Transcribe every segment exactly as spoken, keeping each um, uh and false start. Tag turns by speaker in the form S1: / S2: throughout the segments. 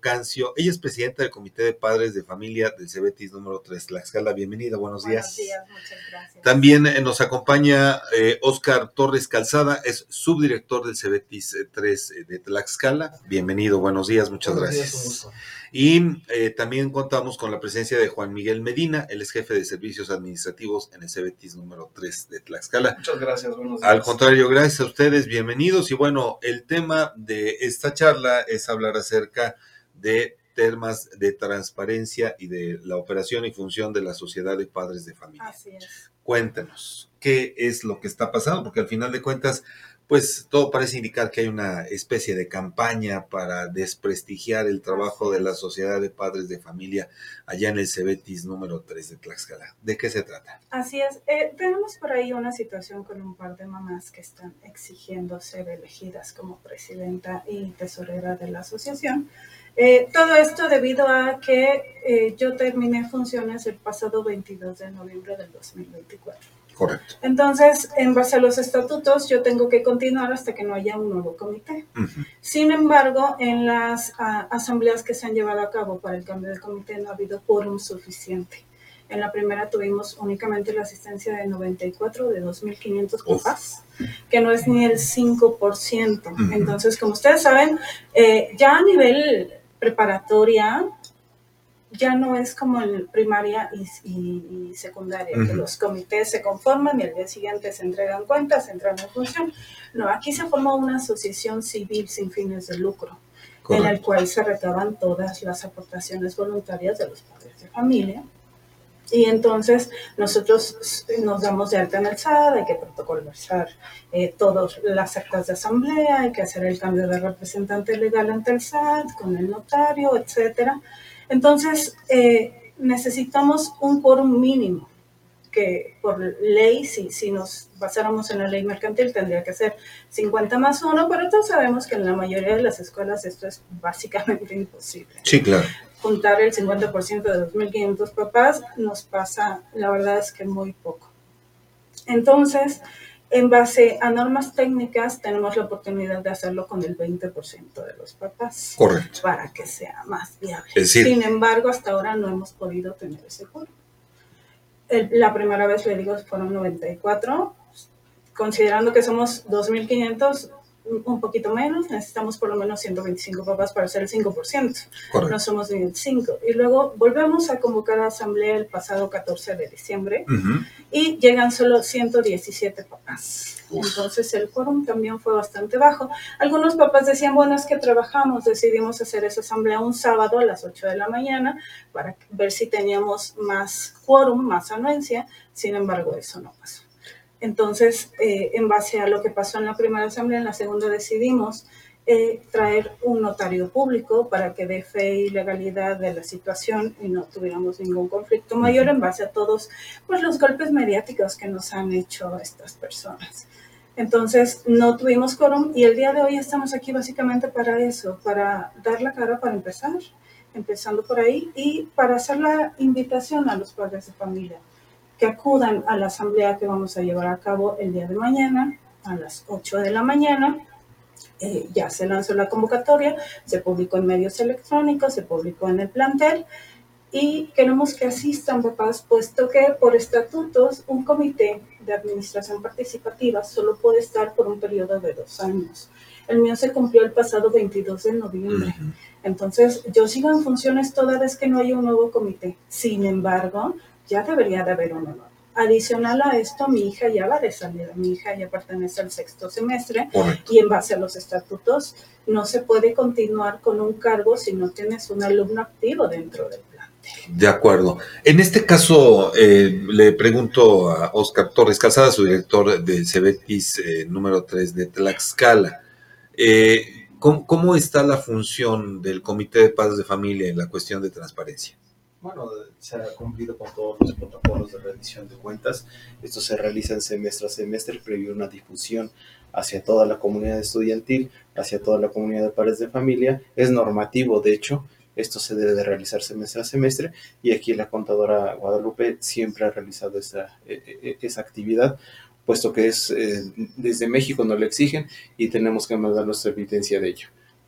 S1: Cancio. Ella es presidenta del Comité de Padres de Familia del Cebetis número tres Tlaxcala. Bienvenida, buenos días.
S2: Buenos días, muchas gracias.
S1: También eh, nos acompaña eh, Óscar Torres Calzada, es subdirector del Cebetis tres eh, de Tlaxcala. Bienvenido, buenos días, muchas
S3: buenos
S1: gracias.
S3: Días, un gusto.
S1: Y eh, también contamos con la presencia de Juan Miguel Medina, él es jefe de servicios administrativos en el Cebetis número tres de Tlaxcala.
S3: Muchas gracias, buenos días.
S1: Al contrario, gracias a ustedes, bienvenidos. Y bueno, el tema de esta charla es hablar acerca de temas de transparencia y de la operación y función de la Sociedad de Padres de Familia.
S2: Así es.
S1: Cuéntanos, ¿qué es lo que está pasando? Porque al final de cuentas, pues todo parece indicar que hay una especie de campaña para desprestigiar el trabajo de la Sociedad de Padres de Familia allá en el Cebetis número tres de Tlaxcala. ¿De qué se trata?
S2: Así es. Eh, tenemos por ahí una situación con un par de mamás que están exigiendo ser elegidas como presidenta y tesorera de la asociación. Eh, todo esto debido a que eh, yo terminé funciones el pasado veintidós de noviembre del dos mil veinticuatro.
S1: Correcto.
S2: Entonces, en base a los estatutos, yo tengo que continuar hasta que no haya un nuevo comité. Uh-huh. Sin embargo, en las uh, asambleas que se han llevado a cabo para el cambio de comité no ha habido quórum suficiente. En la primera tuvimos únicamente la asistencia de noventa y cuatro de dos mil quinientos papás, que no es ni el cinco por ciento. Uh-huh. Entonces, como ustedes saben, eh, ya a nivel preparatoria, ya no es como en primaria y, y, y secundaria, uh-huh. que los comités se conforman y al día siguiente se entregan cuentas, entran en función. No, aquí se forma una asociación civil sin fines de lucro, correcto, en el cual se recaban todas las aportaciones voluntarias de los padres de familia. Y entonces nosotros nos damos de alta en el S A D, hay que protocolizar eh, todas las actas de asamblea, hay que hacer el cambio de representante legal ante el S A D, con el notario, etcétera. Entonces, eh, necesitamos un quórum mínimo, que por ley, si, si nos basáramos en la ley mercantil, tendría que ser cincuenta más uno, pero todos sabemos que en la mayoría de las escuelas esto es básicamente imposible.
S1: Sí, claro.
S2: Juntar el cincuenta por ciento de dos mil quinientos papás nos pasa, la verdad es que muy poco. Entonces, en base a normas técnicas, tenemos la oportunidad de hacerlo con el veinte por ciento de los papás.
S1: Correcto.
S2: Para que sea más viable.
S1: Es decir,
S2: sin embargo, hasta ahora no hemos podido tener ese quórum. La primera vez, le digo, fueron noventa y cuatro. Considerando que somos dos mil quinientos, un poquito menos, necesitamos por lo menos ciento veinticinco papás para hacer el cinco por ciento. Correcto. No somos ni el cinco. Y luego volvemos a convocar a asamblea el pasado catorce de diciembre uh-huh. y llegan solo ciento diecisiete papás. Uf. Entonces el quórum también fue bastante bajo. Algunos papás decían, bueno, es que trabajamos, decidimos hacer esa asamblea un sábado a las ocho de la mañana para ver si teníamos más quórum, más anuencia. Sin embargo, eso no pasó. Entonces, eh, en base a lo que pasó en la primera asamblea, en la segunda decidimos eh, traer un notario público para que dé fe y legalidad de la situación y no tuviéramos ningún conflicto mayor en base a todos pues, los golpes mediáticos que nos han hecho estas personas. Entonces, no tuvimos quórum y el día de hoy estamos aquí básicamente para eso, para dar la cara para empezar, empezando por ahí, y para hacer la invitación a los padres de familia que acudan a la asamblea que vamos a llevar a cabo el día de mañana a las ocho de la mañana. Eh, ya se lanzó la convocatoria, se publicó en medios electrónicos, se publicó en el plantel y queremos que asistan papás, puesto que por estatutos un comité de administración participativa solo puede estar por un periodo de dos años. El mío se cumplió el pasado veintidós de noviembre. Uh-huh. Entonces, yo sigo en funciones toda vez que no haya un nuevo comité. Sin embargo, ya debería de haber uno nuevo. Adicional a esto, mi hija ya va de salida. Mi hija ya pertenece al sexto semestre. Correcto. Y en base a los estatutos no se puede continuar con un cargo si no tienes un alumno activo dentro del plantel.
S1: De acuerdo. En este caso, eh, le pregunto a Óscar Torres Calzada, su director del Cebetis eh, número tres de Tlaxcala. Eh, ¿cómo, ¿Cómo está la función del Comité de Padres de Familia en la cuestión de transparencia?
S3: Bueno, se ha cumplido con todos los protocolos de rendición de cuentas. Esto se realiza en semestre a semestre, previo a una difusión hacia toda la comunidad estudiantil, hacia toda la comunidad de padres de familia. Es normativo, de hecho, esto se debe de realizar semestre a semestre y aquí la contadora Guadalupe siempre ha realizado esa, esa actividad, puesto que es eh, desde México nos lo exigen y tenemos que mandar nuestra evidencia de ello.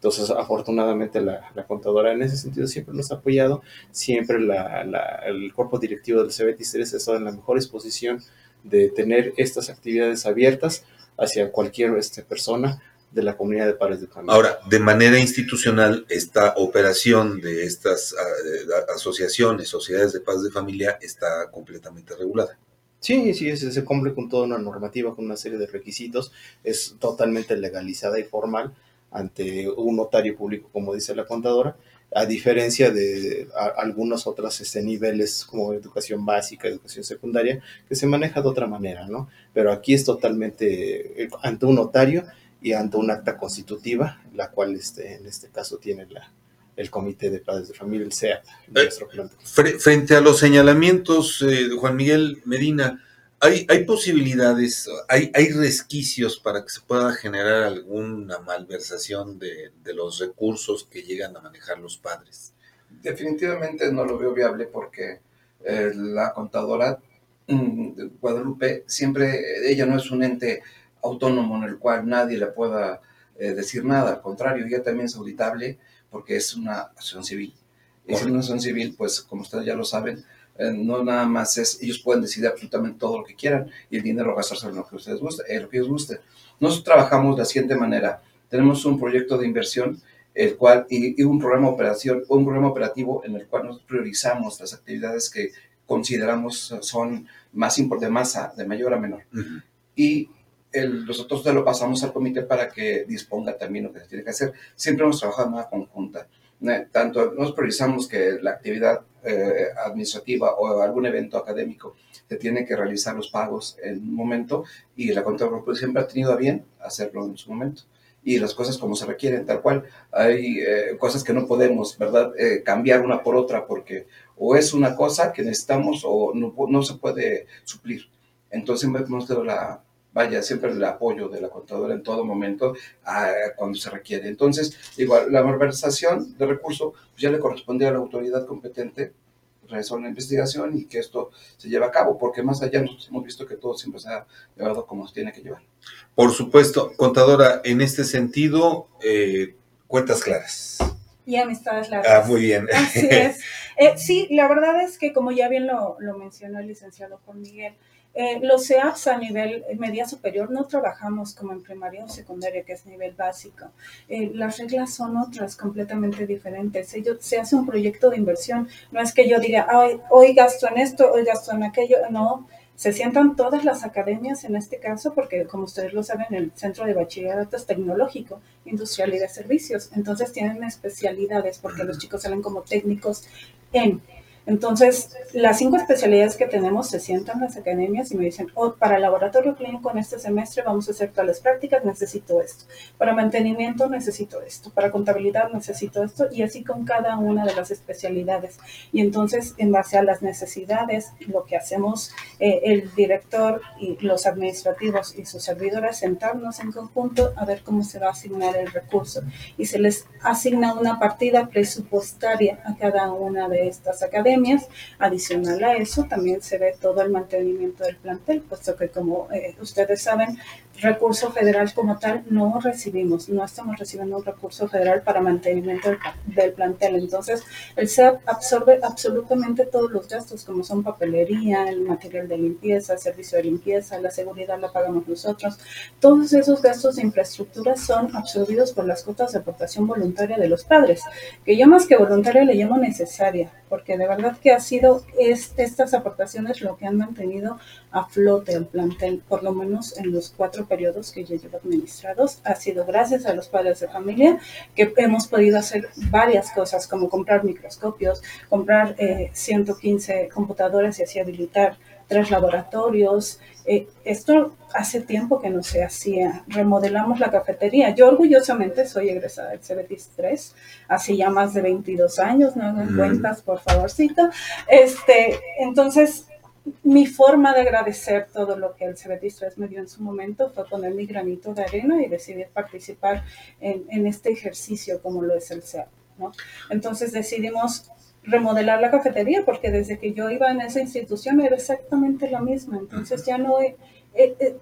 S3: Entonces, afortunadamente, la, la contadora en ese sentido siempre nos ha apoyado, siempre la, la, el cuerpo directivo del Cebetis tres ha estado en la mejor disposición de tener estas actividades abiertas hacia cualquier este, persona de la comunidad de padres de familia.
S1: Ahora, de manera institucional, esta operación de estas uh, asociaciones, sociedades de padres de familia, está completamente regulada.
S3: Sí, sí, se, se cumple con toda una normativa, con una serie de requisitos, es totalmente legalizada y formal ante un notario público, como dice la contadora, a diferencia de a, algunos otros este, niveles como educación básica, educación secundaria, que se maneja de otra manera, ¿no? Pero aquí es totalmente eh, ante un notario y ante un acta constitutiva, la cual este, en este caso tiene la, el Comité de Padres de Familia, el C E A P, de
S1: eh,
S3: nuestro plantel.
S1: Frente a los señalamientos, eh, Juan Miguel Medina, ¿hay, hay posibilidades, hay, hay resquicios para que se pueda generar alguna malversación de, de los recursos que llegan a manejar los padres?
S4: Definitivamente no lo veo viable porque eh, la contadora mmm, Guadalupe siempre, ella no es un ente autónomo en el cual nadie le pueda eh, decir nada, al contrario, ella también es auditable porque es una asociación civil. Y siendo una asociación civil, pues como ustedes ya lo saben, eh, no nada más es, ellos pueden decidir absolutamente todo lo que quieran y el dinero gastarse en lo que ustedes gusten, en lo que ellos gusten. Nosotros trabajamos de la siguiente manera, tenemos un proyecto de inversión el cual, y, y un, programa operación, un programa operativo en el cual nos priorizamos las actividades que consideramos son más de masa, de mayor a menor. Uh-huh. Y el, nosotros te lo pasamos al comité para que disponga también lo que se tiene que hacer. Siempre hemos trabajado en una conjunta. Tanto nos priorizamos que la actividad eh, administrativa o algún evento académico se tiene que realizar los pagos en un momento y la contadora pues, siempre ha tenido a bien hacerlo en su momento. Y las cosas como se requieren, tal cual. Hay eh, cosas que no podemos, ¿verdad?, eh, cambiar una por otra porque o es una cosa que necesitamos o no, no se puede suplir. Entonces hemos tenido la, vaya, siempre el apoyo de la contadora en todo momento a, cuando se requiere. Entonces, igual, la malversación de recursos pues ya le corresponde a la autoridad competente realizar una investigación y que esto se lleve a cabo, porque más allá nosotros hemos visto que todo siempre se ha llevado como se tiene que llevar.
S1: Por supuesto, contadora, en este sentido, eh, cuentas claras.
S2: Y amistades largas.
S1: Ah, muy bien.
S2: Así es. Eh, sí, la verdad es que como ya bien lo, lo mencionó el licenciado Juan Miguel, eh, los C E A Ps a nivel media superior no trabajamos como en primaria o secundaria, que es nivel básico. Eh, las reglas son otras, completamente diferentes. Ellos, se hace un proyecto de inversión. No es que yo diga, hoy, hoy gasto en esto, hoy gasto en aquello. No, se sientan todas las academias en este caso, porque como ustedes lo saben, el Centro de Bachillerato es tecnológico, industrial y de servicios. Entonces tienen especialidades porque los chicos salen como técnicos en... Entonces, las cinco especialidades que tenemos se sientan las academias y me dicen, oh, para laboratorio clínico en este semestre vamos a hacer tales prácticas, necesito esto. Para mantenimiento necesito esto. Para contabilidad necesito esto. Y así con cada una de las especialidades. Y entonces, en base a las necesidades, lo que hacemos eh, el director y los administrativos y sus servidores, sentarnos en conjunto a ver cómo se va a asignar el recurso. Y se les asigna una partida presupuestaria a cada una de estas academias. Adicional a eso, también se ve todo el mantenimiento del plantel, puesto que como eh, ustedes saben, recurso federal como tal no recibimos, no estamos recibiendo un recurso federal para mantenimiento del, del plantel. Entonces, el C E A P absorbe absolutamente todos los gastos, como son papelería, el material de limpieza, el servicio de limpieza, la seguridad la pagamos nosotros. Todos esos gastos de infraestructura son absorbidos por las cuotas de aportación voluntaria de los padres, que yo más que voluntaria le llamo necesaria, porque de verdad que ha sido es, estas aportaciones lo que han mantenido a flote el plantel, por lo menos en los cuatro periodos que yo llevo administrados. Ha sido gracias a los padres de familia que hemos podido hacer varias cosas, como comprar microscopios, comprar eh, ciento quince computadoras y así habilitar tres laboratorios. Eh, esto hace tiempo que no se hacía. Remodelamos la cafetería. Yo orgullosamente soy egresada del Cebetis tres, hace ya más de veintidós años, no hagan mm. cuentas, por favorcito. Este, entonces, mi forma de agradecer todo lo que el Cebetis tres me dio en su momento fue poner mi granito de arena y decidir participar en, en este ejercicio como lo es el C E A P, ¿no? Entonces decidimos remodelar la cafetería porque desde que yo iba en esa institución era exactamente la misma. Entonces ya no... Eh, eh,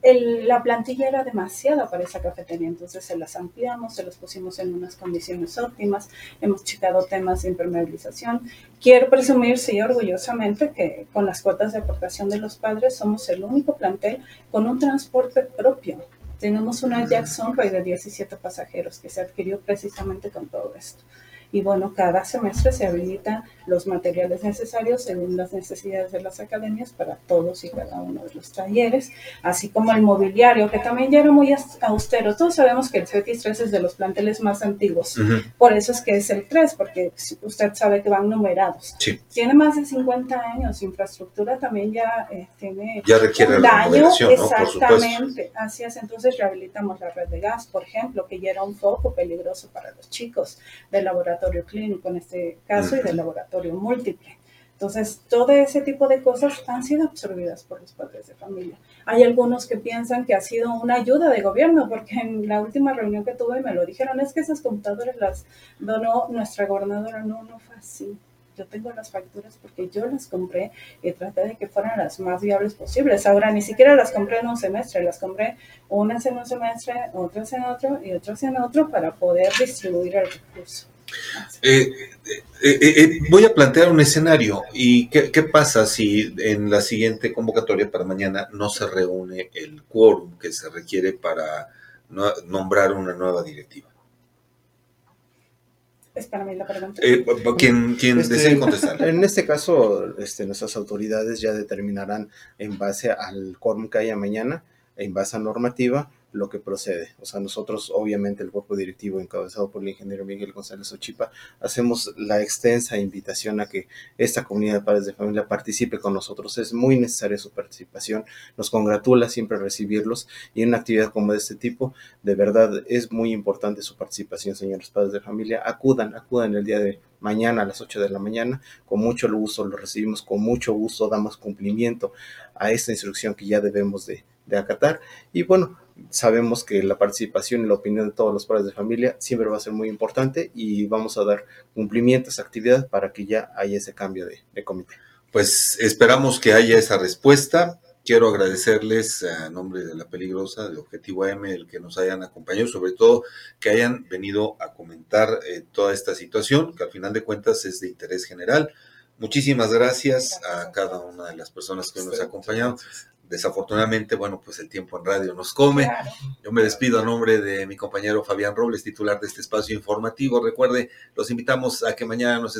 S2: el, la plantilla era demasiada para esa cafetería, entonces se las ampliamos, se las pusimos en unas condiciones óptimas, hemos checado temas de impermeabilización. Quiero presumir, sí, orgullosamente, que con las cuotas de aportación de los padres somos el único plantel con un transporte propio. Tenemos una Jackson Ray de diecisiete pasajeros que se adquirió precisamente con todo esto. Y bueno, cada semestre se habilitan los materiales necesarios según las necesidades de las academias para todos y cada uno de los talleres, así como el mobiliario, que también ya era muy austero. Todos sabemos que el Cebetis tres es de los planteles más antiguos, uh-huh. Por eso es que es el tres, porque usted sabe que van numerados.
S1: Sí.
S2: Tiene más de cincuenta años, infraestructura también ya eh, tiene
S1: ya requiere
S2: un daño,
S1: ¿no?
S2: exactamente, así es. Entonces rehabilitamos la red de gas, por ejemplo, que ya era un foco peligroso para los chicos del laboratorio clínico en este caso uh-huh. y del laboratorio múltiple. Entonces, todo ese tipo de cosas han sido absorbidas por los padres de familia. Hay algunos que piensan que ha sido una ayuda de gobierno, porque en la última reunión que tuve me lo dijeron, es que esas computadoras las donó nuestra gobernadora. No, no fue así. Yo tengo las facturas porque yo las compré y traté de que fueran las más viables posibles. Ahora, ni siquiera las compré en un semestre, las compré unas en un semestre, otras en otro y otras en otro para poder distribuir el recurso.
S1: Eh, eh, eh, voy a plantear un escenario. ¿Y qué, qué pasa si en la siguiente convocatoria para mañana no se reúne el quórum que se requiere para no, nombrar una nueva directiva?
S2: Es para mí la pregunta.
S1: Eh, ¿Quién, quién
S3: este,
S1: desee contestar?
S3: En este caso, este, nuestras autoridades ya determinarán en base al quórum que haya mañana, en base a normativa, lo que procede. O sea, nosotros, obviamente, el cuerpo directivo encabezado por el ingeniero Miguel González Ochipa, hacemos la extensa invitación a que esta comunidad de padres de familia participe con nosotros. Es muy necesaria su participación. Nos congratula siempre recibirlos y en una actividad como de este tipo, de verdad, es muy importante su participación, señores padres de familia. Acudan, acudan el día de mañana a las ocho de la mañana. Con mucho gusto lo recibimos, con mucho gusto damos cumplimiento a esta instrucción que ya debemos de, de acatar. Y bueno, sabemos que la participación y la opinión de todos los padres de familia siempre va a ser muy importante y vamos a dar cumplimiento a esa actividad para que ya haya ese cambio de, de comité.
S1: Pues esperamos que haya esa respuesta. Quiero agradecerles a nombre de La Peligrosa, de Objetivo A M, el que nos hayan acompañado, sobre todo que hayan venido a comentar eh, toda esta situación, que al final de cuentas es de interés general. Muchísimas gracias, gracias a cada una de las personas que nos han acompañado. Desafortunadamente, bueno, pues el tiempo en radio nos come. Claro. Yo me despido a nombre de mi compañero Fabián Robles, titular de este espacio informativo. Recuerde, los invitamos a que mañana nos